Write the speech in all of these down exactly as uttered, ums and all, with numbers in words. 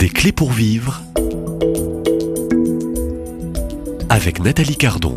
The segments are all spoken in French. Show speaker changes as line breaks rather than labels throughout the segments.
Des clés pour vivre avec Nathalie Cardon.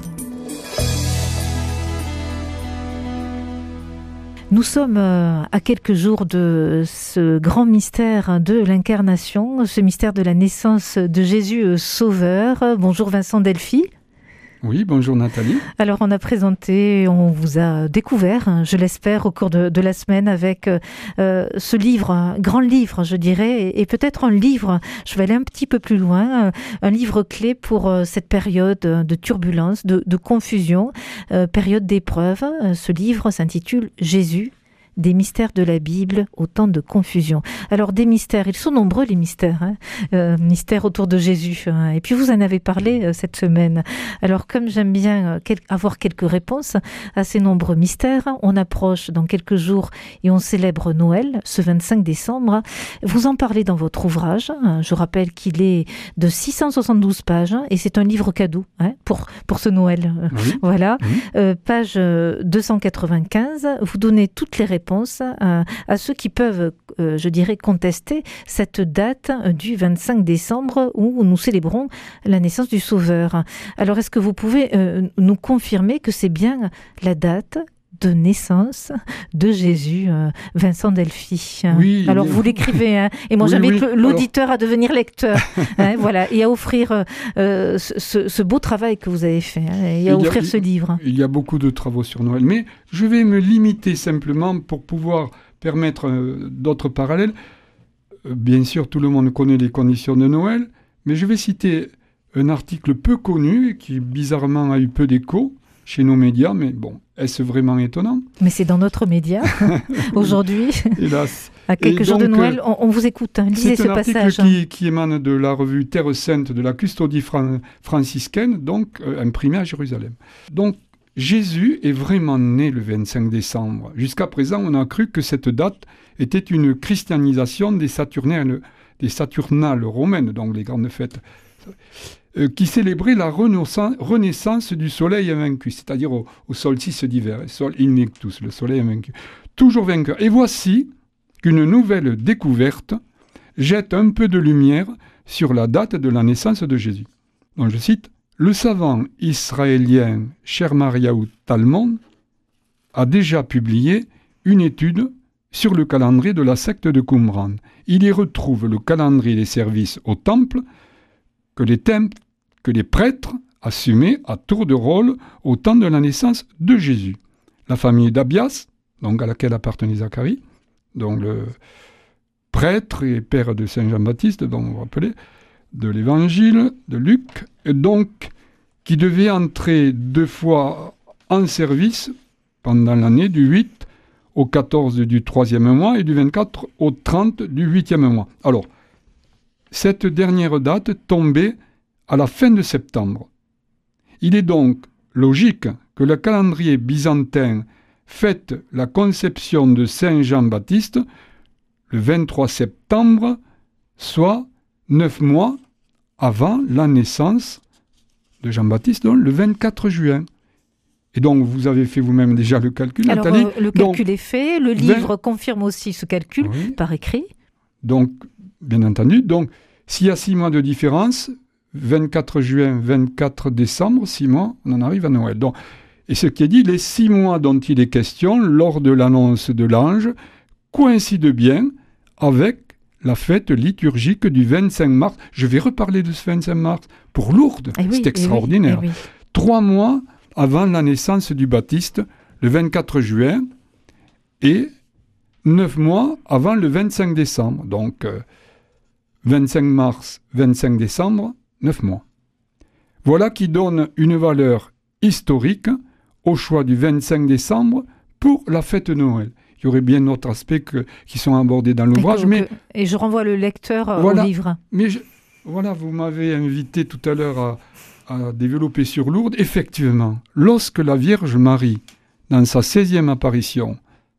Nous sommes à quelques jours de ce grand mystère de l'incarnation, ce mystère de la naissance de Jésus Sauveur. Bonjour Vincent Delphi.
Oui, bonjour Nathalie.
Alors on a présenté, on vous a découvert, je l'espère, au cours de, de la semaine avec euh, ce livre, un grand livre je dirais, et, et peut-être un livre, je vais aller un petit peu plus loin, un livre clé pour euh, cette période de turbulence, de, de confusion, euh, période d'épreuve. Ce livre s'intitule Jésus, des mystères de la Bible au temps de confusion. Alors des mystères, ils sont nombreux les mystères, hein euh, mystères autour de Jésus. Hein. Et puis vous en avez parlé euh, cette semaine. Alors comme j'aime bien euh, quel- avoir quelques réponses à ces nombreux mystères, on approche dans quelques jours et on célèbre Noël, ce vingt-cinq décembre. Vous en parlez dans votre ouvrage. Hein. Je rappelle qu'il est de six cent soixante-douze pages hein, et c'est un livre cadeau hein, pour, pour ce Noël.
Oui.
Voilà,
Oui.
euh, page deux cent quatre-vingt-quinze. Vous donnez toutes les réponses À, à ceux qui peuvent, euh, je dirais, contester cette date du vingt-cinq décembre où nous célébrons la naissance du Sauveur. Alors, est-ce que vous pouvez euh, nous confirmer que c'est bien la date de naissance de Jésus, euh, Vincent Delphi?
Oui.
Alors,
bien.
vous l'écrivez, hein, et moi
Oui,
j'invite
oui.
l'auditeur à devenir lecteur, hein, voilà, et à offrir euh, ce, ce, ce beau travail que vous avez fait, hein, et à
Il y a-
offrir
il-
ce livre.
Il y a beaucoup de travaux sur Noël, mais je vais me limiter simplement pour pouvoir permettre euh, d'autres parallèles. Euh, bien sûr, tout le monde connaît les conditions de Noël, mais je vais citer un article peu connu qui bizarrement a eu peu d'écho chez nos médias, mais bon, est-ce vraiment étonnant?
Mais c'est dans notre média, aujourd'hui,
Hélas.
à quelques
Et
jours de
donc,
Noël. On, on vous écoute, hein. Lisez
C'est
ce
un article
passage.
qui, qui émane de la revue Terre Sainte de la Custodie fran- franciscaine, donc euh, imprimée à Jérusalem. Donc, Jésus est vraiment né le vingt-cinq décembre. Jusqu'à présent, on a cru que cette date était une christianisation des Saturnales, des Saturnales romaines, donc les grandes fêtes, euh, qui célébraient la renaissance, renaissance du soleil invaincu, c'est-à-dire au, au solstice d'hiver. Sol invictus, le soleil invaincu. Toujours vainqueur. Et voici qu'une nouvelle découverte jette un peu de lumière sur la date de la naissance de Jésus. Donc je cite, « Le savant israélien Shermariaou Talmon a déjà publié une étude sur le calendrier de la secte de Qumran. Il y retrouve le calendrier des services au temple que les, tem- que les prêtres assumaient à tour de rôle au temps de la naissance de Jésus. La famille d'Abias, donc à laquelle appartenait Zacharie, donc le prêtre et père de Saint Jean-Baptiste, dont vous vous rappelez, de l'Évangile de Luc, et donc qui devait entrer deux fois en service pendant l'année du huit au quatorze du troisième mois et du vingt-quatre au trente du huitième mois. Alors, cette dernière date tombait à la fin de septembre. Il est donc logique que le calendrier byzantin fête la conception de Saint Jean-Baptiste le vingt-trois septembre, soit neuf mois avant la naissance de Jean-Baptiste, donc le vingt-quatre juin. Et donc, vous avez fait vous-même déjà le calcul,
Alors,
Nathalie.
euh, le calcul
donc,
est fait, le livre confirme aussi ce calcul
Oui.
par écrit.
Donc, bien entendu, donc, s'il y a six mois de différence, vingt-quatre juin, vingt-quatre décembre, six mois, on en arrive à Noël. Donc, et ce qui est dit, les six mois dont il est question lors de l'annonce de l'ange coïncident bien avec la fête liturgique du vingt-cinq mars. Je vais reparler de ce vingt-cinq mars pour Lourdes.
Eh oui,
C'est
eh oui,
extraordinaire.
eh oui.
Trois mois avant la naissance du Baptiste, le vingt-quatre juin, et neuf mois avant le vingt-cinq décembre. Donc, euh, vingt-cinq mars, vingt-cinq décembre, neuf mois. Voilà qui donne une valeur historique au choix du vingt-cinq décembre pour la fête de Noël. Il y aurait bien d'autres aspects que, qui sont abordés dans l'ouvrage,
Et, que-
mais,
que- et je renvoie le lecteur euh,
Voilà.
au livre.
mais je- voilà, vous m'avez invité tout à l'heure à, à développer sur Lourdes. Effectivement, lorsque la Vierge Marie, dans sa seizième apparition,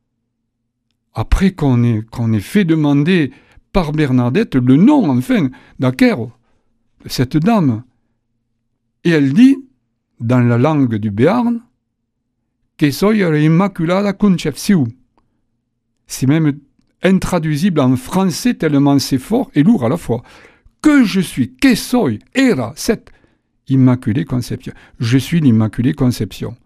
après qu'on ait, qu'on ait fait demander par Bernadette le nom, enfin, d'Aquero, de cette dame, et elle dit, dans la langue du Béarn, que soy la Immaculada Concepción. C'est même intraduisible en français tellement c'est fort et lourd à la fois. que je suis, que soy, era, cette Immaculée Conception. Je suis l'Immaculée Conception.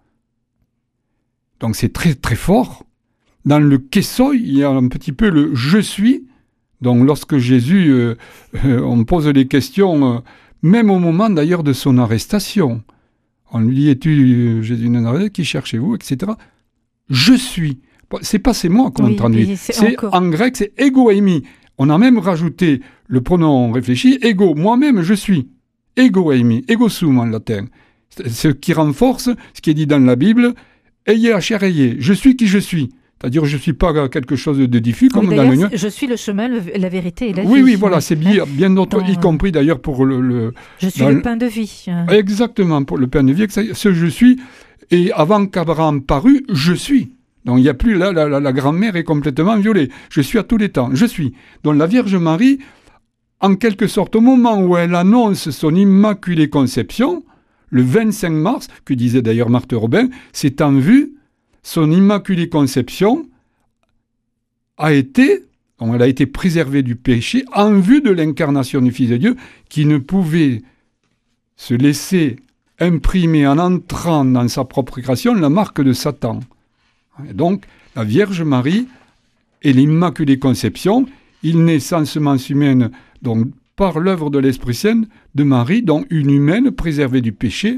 Donc c'est très très fort. Dans le que soy, il y a un petit peu le je suis. Donc lorsque Jésus, euh, euh, on pose les questions, euh, même au moment d'ailleurs de son arrestation, on lui dit, es-tu euh, Jésus de Nazareth, qui cherchez-vous, et cetera. Je suis. C'est pas c'est moi qu'on
oui,
traduit.
C'est,
c'est
encore...
en grec, c'est ego eimi. On a même rajouté le pronom réfléchi, ego, moi-même je suis. Ego eimi, ego sum en latin. Ce qui renforce ce qui est dit dans la Bible, ayez la chair ayez, je suis qui je suis. C'est-à-dire je ne suis pas quelque chose de diffus comme
oui,
dans le...
Je suis le chemin, le, la vérité et la
oui,
vie.
Oui, voilà, c'est bien, bien d'autres, dans... y compris d'ailleurs pour le... le
je suis le pain de vie.
Exactement, pour le pain de vie, ce je suis. Et avant qu'Abraham parut, je suis. Donc il n'y a plus là, la, la, la grammaire est complètement violée. Je suis à tous les temps, je suis. Donc la Vierge Marie, en quelque sorte, au moment où elle annonce son Immaculée Conception, le vingt-cinq mars, que disait d'ailleurs Marthe Robin, c'est en vue, son Immaculée Conception a été, donc elle a été préservée du péché en vue de l'incarnation du Fils de Dieu, qui ne pouvait se laisser imprimer en entrant dans sa propre création la marque de Satan. Et donc, la Vierge Marie et l'Immaculée Conception, il naît sans semence humaine, donc par l'œuvre de l'Esprit Saint de Marie, donc une humaine préservée du péché.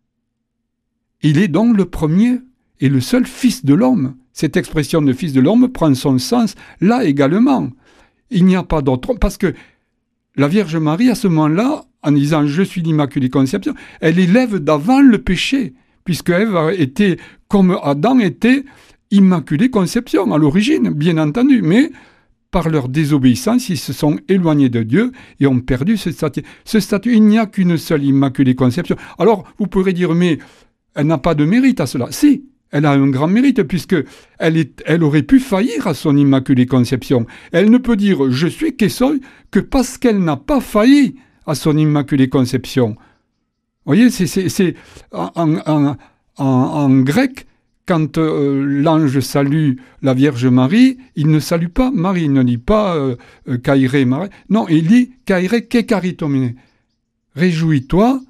Il est donc le premier et le seul Fils de l'homme. Cette expression de Fils de l'homme prend son sens là également. Il n'y a pas d'autre, parce que la Vierge Marie, à ce moment-là, en disant « Je suis l'Immaculée Conception », elle élève d'avant le péché, puisque Ève était, comme Adam était, Immaculée Conception à l'origine, bien entendu, mais par leur désobéissance, ils se sont éloignés de Dieu et ont perdu ce statut. Ce statut, il n'y a qu'une seule Immaculée Conception. Alors, vous pourrez dire, mais elle n'a pas de mérite à cela. Si, elle a un grand mérite, puisque elle, est, elle aurait pu faillir à son Immaculée Conception. Elle ne peut dire « je suis que soy » que parce qu'elle n'a pas failli à son Immaculée Conception. Vous voyez, c'est, c'est, c'est en, en, en, en grec, quand euh, l'ange salue la Vierge Marie, il ne salue pas Marie, il ne dit pas euh, euh, « Kaire Marie ». Non, il dit « Kaire ke karitomine ». Réjouis-toi,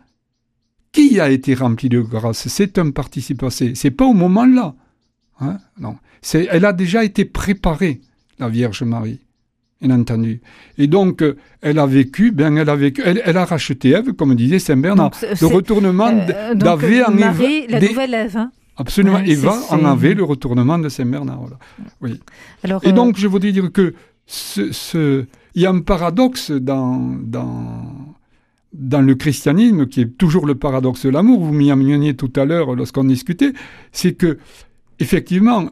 qui a été rempli de grâce. C'est un participe passé. C'est pas au moment-là. Hein? Non. C'est, elle a déjà été préparée, la Vierge Marie. Bien entendu. Et donc, euh, elle a vécu, ben, elle a vécu, elle, elle a racheté Ève, comme disait Saint Bernard. Donc, le retournement euh, d'Avé en Ève.
Marie, la des... nouvelle Ève, hein.
Absolument. Ouais, Eva c'est, en avait le retournement de Saint Bernard. Voilà. Oui. Alors, et donc, euh... je voudrais dire que ce, ce... il y a un paradoxe dans, dans, dans le christianisme, qui est toujours le paradoxe de l'amour. Vous m'y ameniez tout à l'heure lorsqu'on discutait. C'est que, effectivement,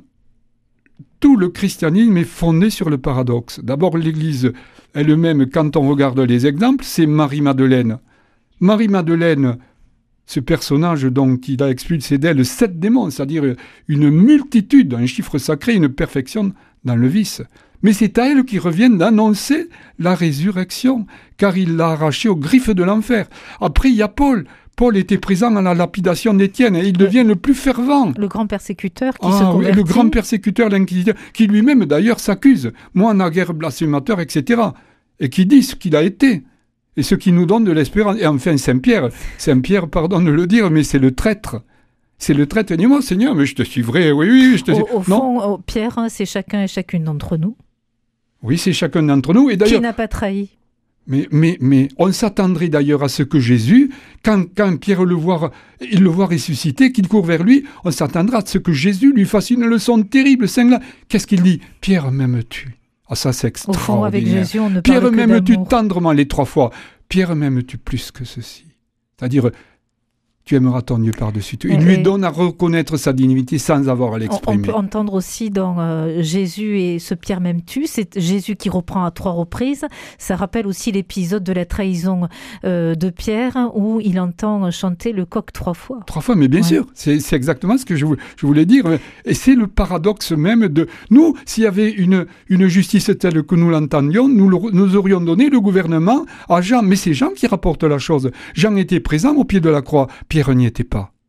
tout le christianisme est fondé sur le paradoxe. D'abord, l'Église elle-même, quand on regarde les exemples, c'est Marie-Madeleine. Marie-Madeleine, ce personnage donc qui a expulsé d'elle sept démons, c'est-à-dire une multitude, un chiffre sacré, une perfection dans le vice. Mais c'est à elle qu'il revient d'annoncer la résurrection, car il l'a arrachée aux griffes de l'enfer. Après, il y a Paul. Paul était présent à la lapidation d'Étienne et il devient le plus fervent.
Le grand persécuteur qui
ah,
se convertit.
Oui, le grand persécuteur, l'inquisiteur, qui lui-même d'ailleurs s'accuse. Moi, naguère blasphémateur, et cetera. Et qui dit ce qu'il a été. Et ce qui nous donne de l'espérance. Et enfin, Saint-Pierre, Saint-Pierre, pardon de le dire, mais c'est le traître. C'est le traître. Dis-moi, Seigneur, mais je te suivrai. Oui, oui, je te suivrai.
Au, au fond, non Pierre, c'est chacun et chacune d'entre nous.
Oui, c'est chacun d'entre nous. Et d'ailleurs,
qui n'a pas trahi?
Mais, mais, mais on s'attendrait d'ailleurs à ce que Jésus, quand, quand Pierre le voit, il le voit ressusciter, qu'il court vers lui, on s'attendra à ce que Jésus lui fasse une leçon terrible, cinglante. Qu'est-ce qu'il dit? Pierre, m'aimes-tu? Ah, ça, c'est extraordinaire. Au fond, avec Jésus, on ne Pierre, parle que m'aimes-tu d'amour. Tendrement les trois fois? Pierre, m'aimes-tu plus que ceci? C'est-à-dire, tu aimeras ton Dieu par-dessus tout. Il et lui donne à reconnaître sa divinité sans avoir à l'exprimer.
On peut entendre aussi dans euh, Jésus et ce Pierre m'aimes-tu, c'est Jésus qui reprend à trois reprises. Ça rappelle aussi l'épisode de la trahison euh, de Pierre où il entend chanter le coq trois fois.
Trois fois, mais bien ouais. sûr, c'est, c'est exactement ce que je, je voulais dire. Et c'est le paradoxe même de... Nous, s'il y avait une, une justice telle que nous l'entendions, nous, le, nous aurions donné le gouvernement à Jean. Mais c'est Jean qui rapporte la chose. Jean était présent au pied de la croix. Pierre n'y était pas.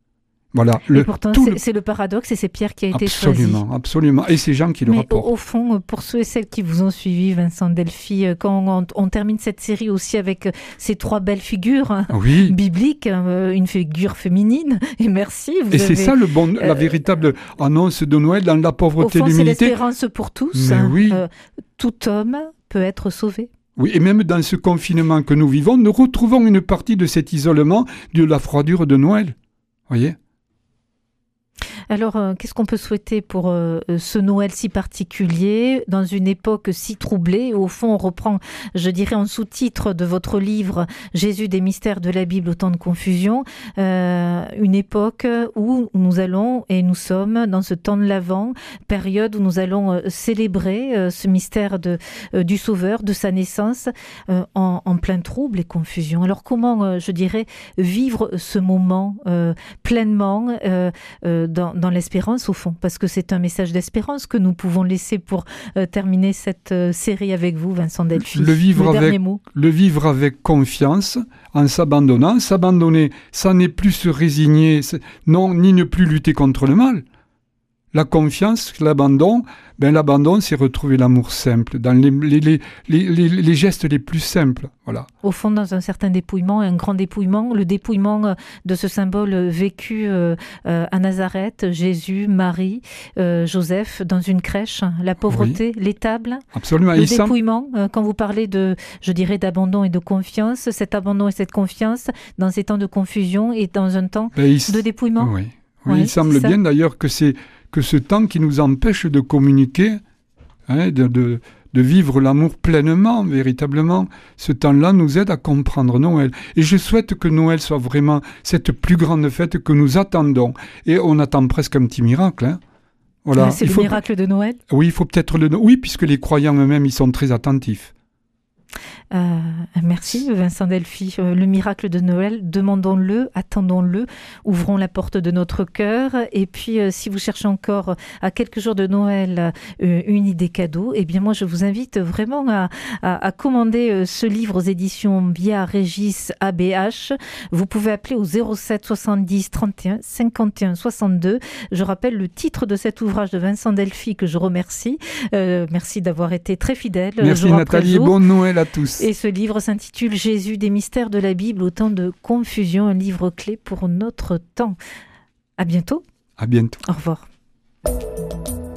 Voilà.
Le, et pourtant, c'est, le... c'est le paradoxe et c'est Pierre qui a été
absolument,
choisi.
Absolument, absolument. Et c'est Jean qui le
Mais
rapporte.
Au, au fond, pour ceux et celles qui vous ont suivi, Vincent Delphy, quand on, on termine cette série aussi avec ces trois belles figures
oui.
bibliques, une figure féminine, et merci. Vous
et
avez,
c'est ça le bon, euh, la véritable annonce de Noël dans la pauvreté et l'humilité.
Au fond, c'est l'espérance pour tous.
Mais oui.
euh, tout homme peut être sauvé.
Oui, et même dans ce confinement que nous vivons, nous retrouvons une partie de cet isolement, de la froidure de Noël. Voyez ?
Alors, euh, qu'est-ce qu'on peut souhaiter pour euh, ce Noël si particulier, dans une époque si troublée? Au fond, on reprend, je dirais, en sous-titre de votre livre « Jésus des mystères de la Bible, au temps de confusion euh, », une époque où nous allons, et nous sommes dans ce temps de l'Avent, période où nous allons euh, célébrer euh, ce mystère de, euh, du Sauveur, de sa naissance, euh, en, en plein trouble et confusion. Alors, comment, euh, je dirais, vivre ce moment euh, pleinement euh, euh, dans dans l'espérance au fond, parce que c'est un message d'espérance que nous pouvons laisser pour euh, terminer cette euh, série avec vous, Vincent Delphy.
Le vivre,
le
avec,
mot.
le vivre avec confiance, en s'abandonnant. S'abandonner, ça n'est plus se résigner, non, ni ne plus lutter contre le mal. La confiance, l'abandon, ben l'abandon, c'est retrouver l'amour simple, dans les, les, les, les, les gestes les plus simples. Voilà.
Au fond, dans un certain dépouillement, un grand dépouillement, le dépouillement de ce symbole vécu euh, euh, à Nazareth, Jésus, Marie, euh, Joseph, dans une crèche, la pauvreté, oui. l'étable.
Absolument.
Le
Il
dépouillement,
semble...
euh, quand vous parlez de, je dirais, d'abandon et de confiance, cet abandon et cette confiance, dans ces temps de confusion et dans un temps ben, il... de dépouillement.
Oui, oui,
oui
il semble bien d'ailleurs que c'est que ce temps qui nous empêche de communiquer, hein, de, de, de vivre l'amour pleinement, véritablement, ce temps-là nous aide à comprendre Noël. Et je souhaite que Noël soit vraiment cette plus grande fête que nous attendons. Et on attend presque un petit miracle. Hein. Voilà.
C'est il le
faut...
miracle de Noël ?
Oui, il faut peut-être le... Oui, puisque les croyants eux-mêmes, ils sont très attentifs.
Euh, merci Vincent Delphy. Euh, le miracle de Noël, demandons-le, attendons-le, ouvrons la porte de notre cœur. Et puis, euh, si vous cherchez encore à quelques jours de Noël euh, une idée cadeau, eh bien moi je vous invite vraiment à, à, à commander euh, ce livre aux éditions Bia Régis A B H. Vous pouvez appeler au zéro sept soixante-dix trente et un cinquante et un soixante-deux. Je rappelle le titre de cet ouvrage de Vincent Delphy que je remercie. Euh, merci d'avoir été très fidèle.
Merci Nathalie, bon Noël à tous.
Et ce livre s'intitule « Jésus des mystères de la Bible, au temps de confusion », un livre clé pour notre temps. À bientôt.
À bientôt.
Au revoir.